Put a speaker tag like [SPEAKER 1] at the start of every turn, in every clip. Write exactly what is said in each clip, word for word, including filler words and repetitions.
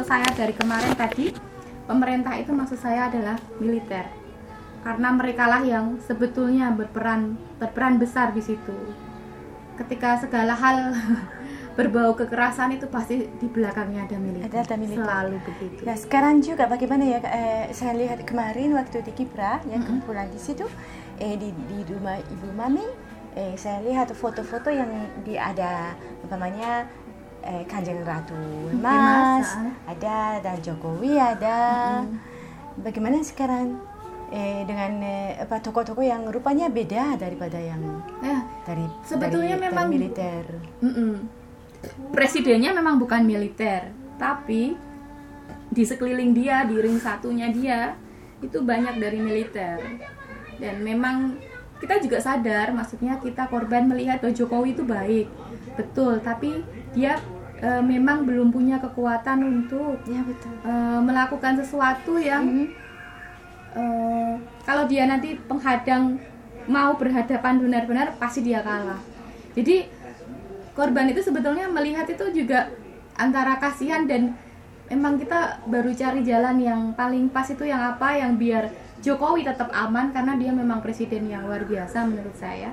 [SPEAKER 1] saya dari kemarin tadi, pemerintah itu maksud saya adalah militer. Karena merekalah yang sebetulnya berperan berperan besar di situ. Ketika segala hal berbau kekerasan itu pasti di belakangnya ada militer.
[SPEAKER 2] Ada, ada militer.
[SPEAKER 1] Selalu begitu.
[SPEAKER 2] Nah sekarang juga bagaimana ya? Eh, saya lihat kemarin waktu di Kipra, yang
[SPEAKER 1] Mm-mm.
[SPEAKER 2] kebetulan di situ, eh, di, di rumah Ibu Mami, eh, saya lihat foto-foto yang di ada umpamanya eh, Kanjeng Ratu Mas,
[SPEAKER 1] Mas, ah.
[SPEAKER 2] ada dan Jokowi ada.
[SPEAKER 1] Mm-mm.
[SPEAKER 2] Bagaimana sekarang eh, dengan eh, apa tokoh-tokoh yang rupanya beda daripada yang
[SPEAKER 1] Ya,
[SPEAKER 2] dari
[SPEAKER 1] sebetulnya
[SPEAKER 2] dari,
[SPEAKER 1] memang-
[SPEAKER 2] dari militer.
[SPEAKER 1] mm-mm. Presidennya memang bukan militer, tapi di sekeliling dia, di ring satunya dia itu banyak dari militer. Dan memang kita juga sadar, maksudnya kita korban melihat bahwa Jokowi itu baik, betul, tapi dia e, memang belum punya kekuatan untuk
[SPEAKER 2] Ya betul.
[SPEAKER 1] e, melakukan sesuatu yang
[SPEAKER 2] Mhm.
[SPEAKER 1] e, kalau dia nanti penghadang mau berhadapan benar-benar pasti dia kalah. Jadi korban itu sebetulnya melihat itu juga antara kasihan dan memang kita baru cari jalan yang paling pas itu yang apa yang biar Jokowi tetap aman karena dia memang presiden yang luar biasa menurut saya.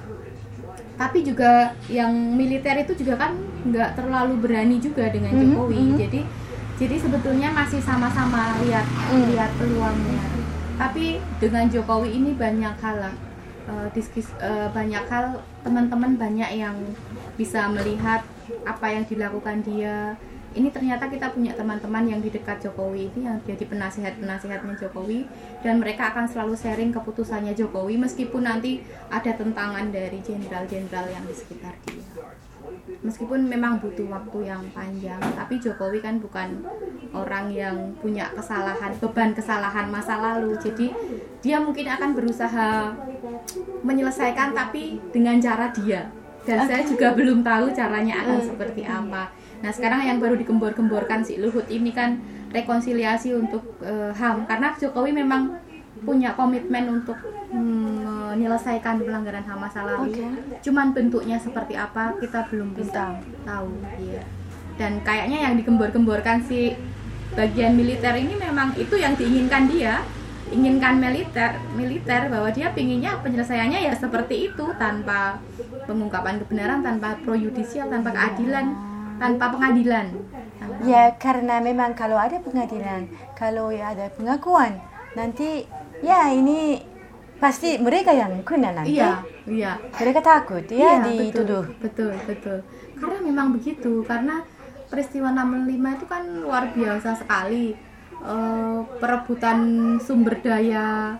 [SPEAKER 1] Tapi juga yang militer itu juga kan nggak terlalu berani juga dengan
[SPEAKER 2] Mhm,
[SPEAKER 1] Jokowi.
[SPEAKER 2] mhm.
[SPEAKER 1] Jadi jadi sebetulnya masih sama-sama lihat
[SPEAKER 2] Mm.
[SPEAKER 1] lihat peluangnya. Tapi dengan Jokowi ini banyak hal lah. Eh, diskus eh, banyak hal teman-teman banyak yang bisa melihat apa yang dilakukan dia. Ini ternyata kita punya teman-teman yang di dekat Jokowi ini yang jadi penasihat-penasihatnya Jokowi dan mereka akan selalu sharing keputusannya Jokowi meskipun nanti ada tentangan dari jenderal-jenderal yang di sekitar dia. Meskipun memang butuh waktu yang panjang, tapi Jokowi kan bukan orang yang punya kesalahan, beban kesalahan masa lalu. Jadi dia mungkin akan berusaha menyelesaikan tapi dengan cara dia. Dan saya juga belum tahu caranya akan seperti apa. Nah sekarang yang baru dikembor-gemborkan si Luhut ini kan rekonsiliasi untuk eh, H A M. Karena Jokowi memang punya komitmen untuk hmm, menyelesaikan pelanggaran H A M masa lalu.
[SPEAKER 2] Oke.
[SPEAKER 1] Cuman bentuknya seperti apa kita belum bisa tahu. Iya. Dan kayaknya yang digembor-gemborkan si bagian militer ini memang itu yang diinginkan dia. Inginkan militer, militer bahwa dia pinginnya penyelesaiannya ya seperti itu tanpa pengungkapan kebenaran, tanpa pro yudisial, tanpa keadilan, tanpa pengadilan.
[SPEAKER 2] Ya karena memang kalau ada pengadilan, kalau ya ada pengakuan, nanti ya ini pasti mereka yang kena nanti.
[SPEAKER 1] Iya, iya.
[SPEAKER 2] Mereka takut ya
[SPEAKER 1] Iya,
[SPEAKER 2] dituduh.
[SPEAKER 1] Betul, betul, betul. Karena memang begitu, karena peristiwa enam puluh lima itu kan luar biasa sekali. Uh, perebutan sumber daya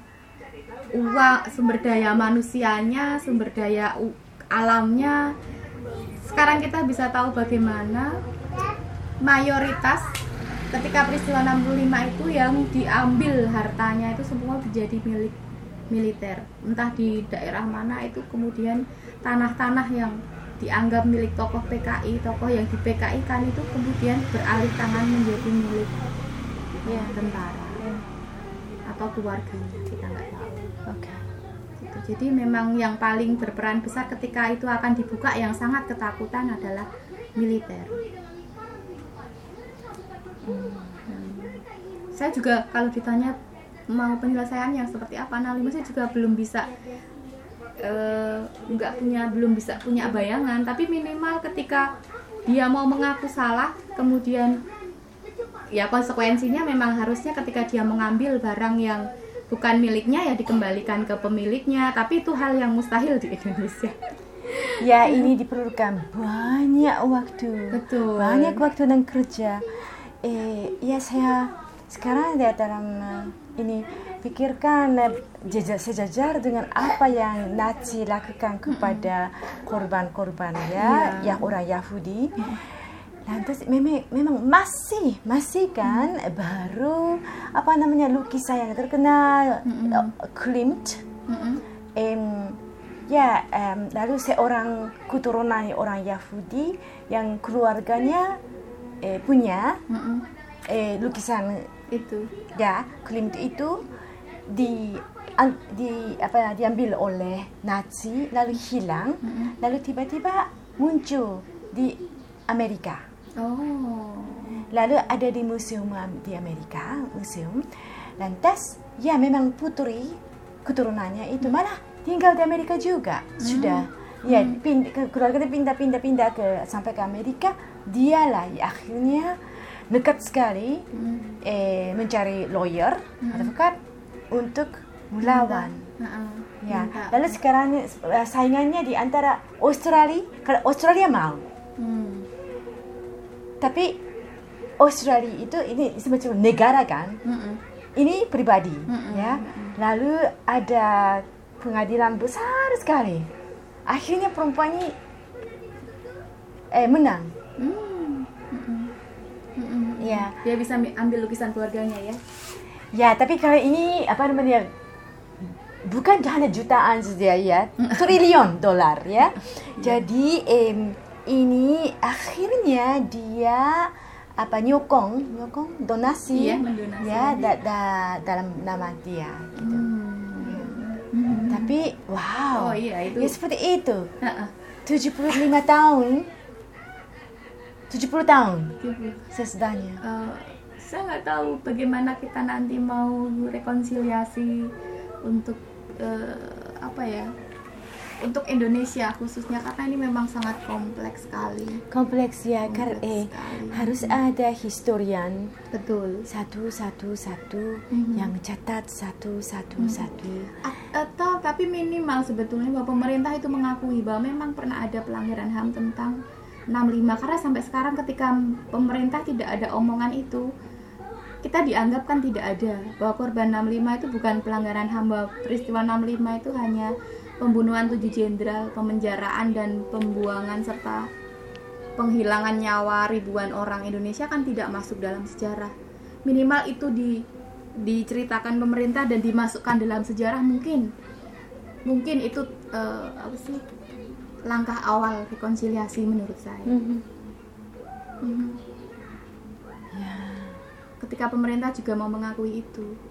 [SPEAKER 1] uang, sumber daya manusianya, sumber daya u- alamnya. Sekarang kita bisa tahu bagaimana mayoritas ketika peristiwa enam puluh lima itu yang diambil hartanya itu semua menjadi milik militer. Entah di daerah mana itu kemudian tanah-tanah yang dianggap milik tokoh P K I, tokoh yang di P K I kan itu kemudian beralih tangan menjadi milik ya tentara
[SPEAKER 2] Ya.
[SPEAKER 1] atau keluarganya, kita nggak tahu.
[SPEAKER 2] Oke.
[SPEAKER 1] Gitu. Jadi memang yang paling berperan besar ketika itu akan dibuka yang sangat ketakutan adalah militer. Hmm. Saya juga kalau ditanya mau penyelesaian yang seperti apa enam puluh lima saya juga belum bisa eh, nggak punya belum bisa punya bayangan, tapi minimal ketika dia mau mengaku salah kemudian ya konsekuensinya memang harusnya ketika dia mengambil barang yang bukan miliknya ya dikembalikan ke pemiliknya, tapi itu hal yang mustahil di Indonesia.
[SPEAKER 2] Ya ini diperlukan banyak waktu,
[SPEAKER 1] Betul.
[SPEAKER 2] banyak waktu dan kerja. Eh, ya saya sekarang ada dalam uh, ini pikirkan uh, jeja- sejajar dengan apa yang Nazi lakukan kepada korban-korban ya,
[SPEAKER 1] Iya.
[SPEAKER 2] yang orang Yahudi. Lantas memang, memang masih masih kan baru apa namanya lukisan yang terkenal
[SPEAKER 1] Mm-mm.
[SPEAKER 2] uh, Klimt.
[SPEAKER 1] Mm-mm.
[SPEAKER 2] Em, ya em, lalu seorang keturunan orang Yahudi yang keluarganya eh, punya
[SPEAKER 1] Mm-mm.
[SPEAKER 2] eh, lukisan
[SPEAKER 1] Itu.
[SPEAKER 2] ya Klimt itu di an, di apa diambil oleh Nazi lalu hilang
[SPEAKER 1] Mm-mm.
[SPEAKER 2] lalu tiba-tiba muncul di Amerika.
[SPEAKER 1] Oh.
[SPEAKER 2] lalu ada di museum di Amerika, museum. Lantas, ya memang putri keturunannya itu malah tinggal di Amerika juga. Hmm. Sudah, ya pindah, keluarga pindah-pindah-pindah ke sampai ke Amerika. Dialah ya, akhirnya dekat sekali hmm. eh, mencari lawyer, hmm. advokat untuk melawan. Hmm. Ya, lalu sekarang saingannya di antara Australia, kalau Australia mau. Hmm. Tapi Australia itu ini semacam negara kan, mm-mm. ini pribadi, mm-mm. ya. Lalu ada pengadilan besar sekali. Akhirnya perempuan ini eh, menang. Mm-mm.
[SPEAKER 1] Mm-mm. Ya, dia bisa ambil lukisan keluarganya ya.
[SPEAKER 2] Ya, tapi kalau ini apa namanya? Bukan hanya jutaan saja ya, triliun dolar ya. Jadi eh, ini akhirnya dia apa nyokong nyokong donasi
[SPEAKER 1] iya, mendonasi
[SPEAKER 2] ya da, da, dalam nama dia gitu. Hmm. Ya. Hmm. Tapi wow,
[SPEAKER 1] oh, iya, itu.
[SPEAKER 2] Ya seperti itu. Uh-uh. tujuh puluh lima tahun, tujuh puluh tahun sesudahnya.
[SPEAKER 1] Uh, saya nggak tahu bagaimana kita nanti mau rekonsiliasi untuk uh, apa ya? Untuk Indonesia khususnya, karena ini memang sangat kompleks sekali.
[SPEAKER 2] Kompleks ya, karena eh, harus ada historian.
[SPEAKER 1] Betul.
[SPEAKER 2] Satu satu satu mm-hmm. yang catat satu satu mm-hmm. satu.
[SPEAKER 1] Atau tapi minimal sebetulnya bahwa pemerintah itu mengakui bahwa memang pernah ada pelanggaran H A M tentang enam puluh lima, karena sampai sekarang ketika pemerintah tidak ada omongan itu, kita dianggap kan tidak ada bahwa korban enam puluh lima itu bukan pelanggaran H A M, bahwa peristiwa enam puluh lima itu hanya pembunuhan tujuh jenderal, pemenjaraan dan pembuangan serta penghilangan nyawa ribuan orang Indonesia kan tidak masuk dalam sejarah. Minimal itu di, diceritakan pemerintah dan dimasukkan dalam sejarah, mungkin mungkin itu uh, apa sih langkah awal rekonsiliasi menurut saya. Mm-hmm. Mm-hmm. Yeah. Ketika pemerintah juga mau mengakui itu.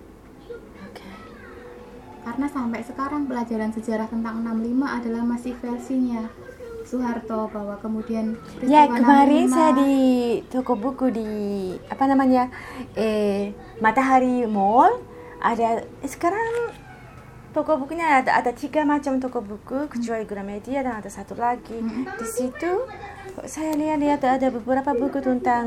[SPEAKER 1] Karena sampai sekarang pelajaran sejarah tentang enam puluh lima adalah masih versinya Soeharto, bahwa kemudian
[SPEAKER 2] ya kemarin saya di toko buku di apa namanya eh Matahari Mall ada sekarang toko bukunya ada ada tiga macam toko buku kecuali Gramedia dan ada satu lagi hmm. di situ saya lihat-lihat ada beberapa buku tentang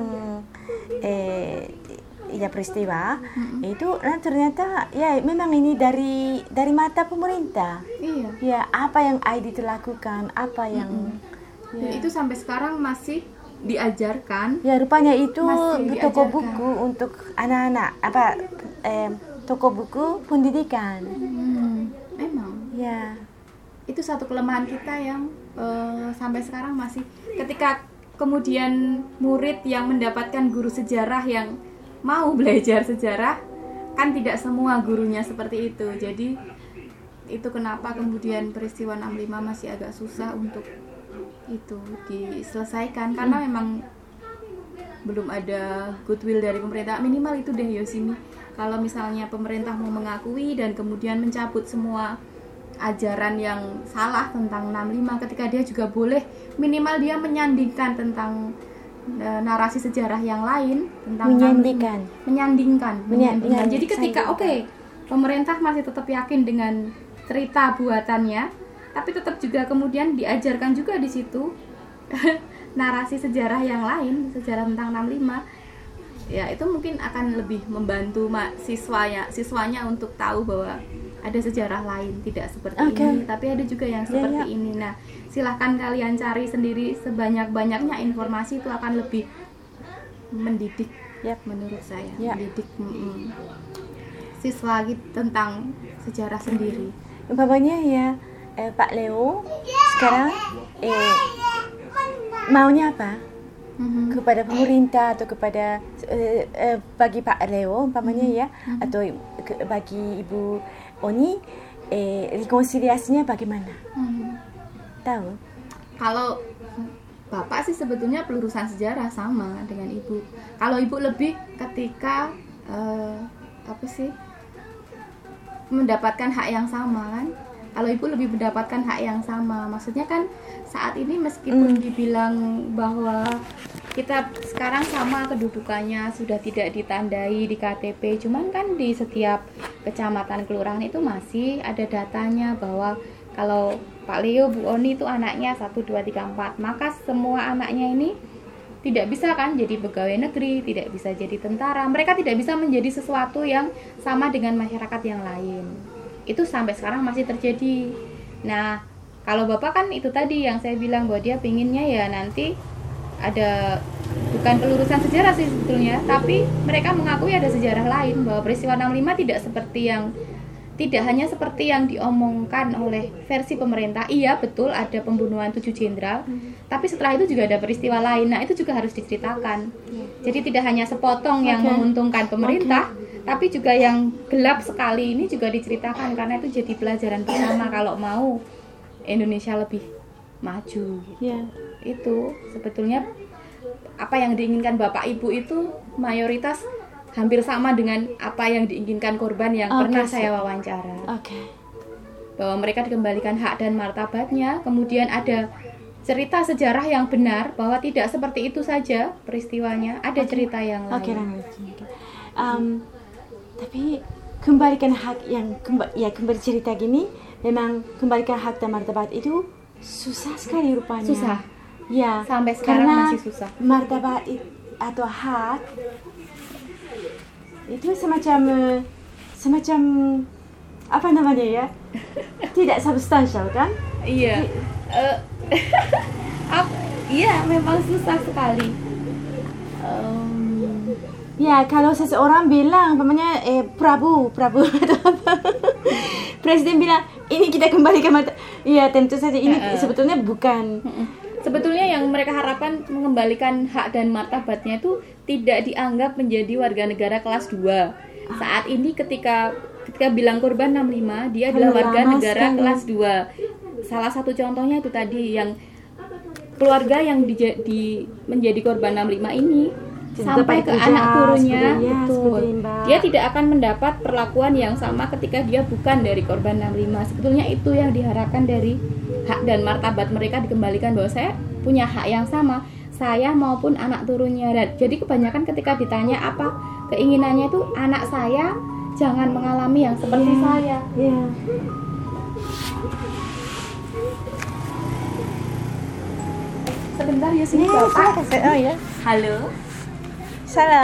[SPEAKER 2] eh ya peristiwa mm-hmm. itu, dan ternyata ya memang ini dari dari mata pemerintah.
[SPEAKER 1] Iya.
[SPEAKER 2] Ya apa yang A I D lakukan, apa yang
[SPEAKER 1] mm-hmm. ya. Itu sampai sekarang masih diajarkan.
[SPEAKER 2] Ya rupanya itu toko buku untuk anak-anak, apa eh, toko buku pendidikan.
[SPEAKER 1] Hmm, memang.
[SPEAKER 2] Ya.
[SPEAKER 1] Itu satu kelemahan kita yang uh, sampai sekarang masih, ketika kemudian murid yang mendapatkan guru sejarah yang mau belajar sejarah, kan tidak semua gurunya seperti itu. Jadi itu kenapa kemudian peristiwa enam puluh lima masih agak susah untuk itu diselesaikan, karena memang belum ada goodwill dari pemerintah. Minimal itu deh Yosimi, kalau misalnya pemerintah mau mengakui dan kemudian mencabut semua ajaran yang salah tentang enam puluh lima, ketika dia juga boleh minimal dia menyandingkan tentang narasi sejarah yang lain tentang
[SPEAKER 2] menyandingkan
[SPEAKER 1] menyandingkan, menyandingkan. Jadi ketika oke okay, pemerintah masih tetap yakin dengan cerita buatannya, tapi tetap juga kemudian diajarkan juga di situ narasi sejarah yang lain, sejarah tentang enam puluh lima, ya itu mungkin akan lebih membantu siswanya siswanya untuk tahu bahwa ada sejarah lain tidak seperti okay. ini, tapi ada juga yang seperti yeah, yeah. ini. Nah, silahkan kalian cari sendiri sebanyak-banyaknya informasi, itu akan lebih mendidik yep. menurut saya, yeah. mendidik mm, siswa gitu tentang sejarah sendiri.
[SPEAKER 2] Umpamanya ya eh, Pak Leo sekarang eh, maunya apa? Mm-hmm. Kepada pemerintah atau kepada eh, eh, bagi Pak Leo umpamanya mm-hmm. ya mm-hmm. atau ke, bagi Ibu Oni eh, rekonsiliasinya bagaimana? Mm-hmm. Tahu?
[SPEAKER 1] Kalau Bapak sih sebetulnya pelurusan sejarah sama dengan Ibu. Kalau Ibu lebih ketika eh, apa sih mendapatkan hak yang sama kan? Kalau Ibu lebih mendapatkan hak yang sama, maksudnya kan saat ini meskipun mm. dibilang bahwa kita sekarang sama kedudukannya, sudah tidak ditandai di K T P, cuman kan di setiap kecamatan kelurahan itu masih ada datanya bahwa kalau Pak Leo, Bu Oni itu anaknya satu, dua, tiga, empat, maka semua anaknya ini tidak bisa kan jadi pegawai negeri, tidak bisa jadi tentara, mereka tidak bisa menjadi sesuatu yang sama dengan masyarakat yang lain. Itu sampai sekarang masih terjadi. Nah, kalau Bapak kan itu tadi yang saya bilang bahwa dia pinginnya ya nanti ada bukan pelurusan sejarah sih sebetulnya, tapi mereka mengakui ada sejarah lain bahwa peristiwa enam puluh lima tidak seperti yang tidak hanya seperti yang diomongkan oleh versi pemerintah. Iya betul ada pembunuhan tujuh jenderal, hmm. tapi setelah itu juga ada peristiwa lain. Nah itu juga harus diceritakan. Yeah. Jadi tidak hanya sepotong yang okay. menguntungkan pemerintah, okay. tapi juga yang gelap sekali ini juga diceritakan karena itu jadi pelajaran bersama kalau mau Indonesia lebih maju. Yeah. Itu sebetulnya apa yang diinginkan Bapak Ibu itu mayoritas hampir sama dengan apa yang diinginkan korban yang okay, pernah saya wawancara. Okay. Bahwa mereka dikembalikan hak dan martabatnya, kemudian ada cerita sejarah yang benar bahwa tidak seperti itu saja peristiwanya, ada okay. cerita yang lain. Oke, okay,
[SPEAKER 2] um, tapi kembalikan hak yang kemba- ya kembali cerita gini, memang kembalikan hak dan martabat itu susah sekali rupanya.
[SPEAKER 1] Susah.
[SPEAKER 2] Ya,
[SPEAKER 1] sampai sekarang masih susah.
[SPEAKER 2] Martabat it, atau hak itu semacam semacam apa namanya ya, tidak substansial kan?
[SPEAKER 1] Iya. Uh, iya, memang susah sekali. Um,
[SPEAKER 2] ya kalau seseorang bilang, umpamanya eh Prabu, Prabu atau apa, Presiden bilang ini kita kembali ke mata, iya tentu saja ini uh, sebetulnya bukan.
[SPEAKER 1] Sebetulnya yang mereka harapkan mengembalikan hak dan martabatnya itu tidak dianggap menjadi warga negara kelas dua. Saat ini ketika ketika bilang korban enam puluh lima, dia adalah warga negara kelas dua. Salah satu contohnya itu tadi yang keluarga yang di, di, menjadi korban enam puluh lima ini sampai ke anak turunnya, betul. Dia tidak akan mendapat perlakuan yang sama ketika dia bukan dari korban enam puluh lima. Sebetulnya itu yang diharapkan dari hak dan martabat mereka dikembalikan, bahwa saya punya hak yang sama, saya maupun anak turunnya. Dan jadi kebanyakan ketika ditanya apa keinginannya itu, anak saya jangan mengalami yang seperti yeah. saya. Yeah. Sebentar ya sini yeah, Bapak.
[SPEAKER 2] Oh ya.
[SPEAKER 1] Halo.
[SPEAKER 2] Salam.